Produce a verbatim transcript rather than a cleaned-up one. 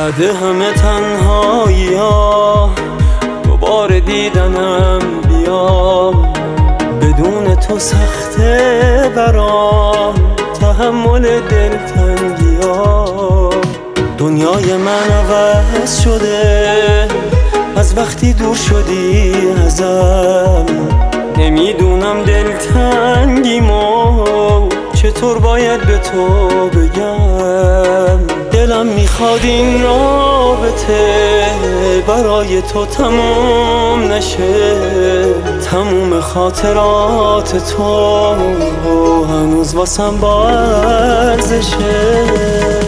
بعد همه تنهایی ها دوباره دیدنم بیام، بدون تو سخته برام تحمل دلتنگی ها. دنیای من عوض شده از وقتی دور شدی ازم، نمیدونم دلتنگیمو چطور باید به تو بگم. دلم میخواد این رابطه برای تو تموم نشه، تموم خاطرات تو هنوز واسم با ارزشه.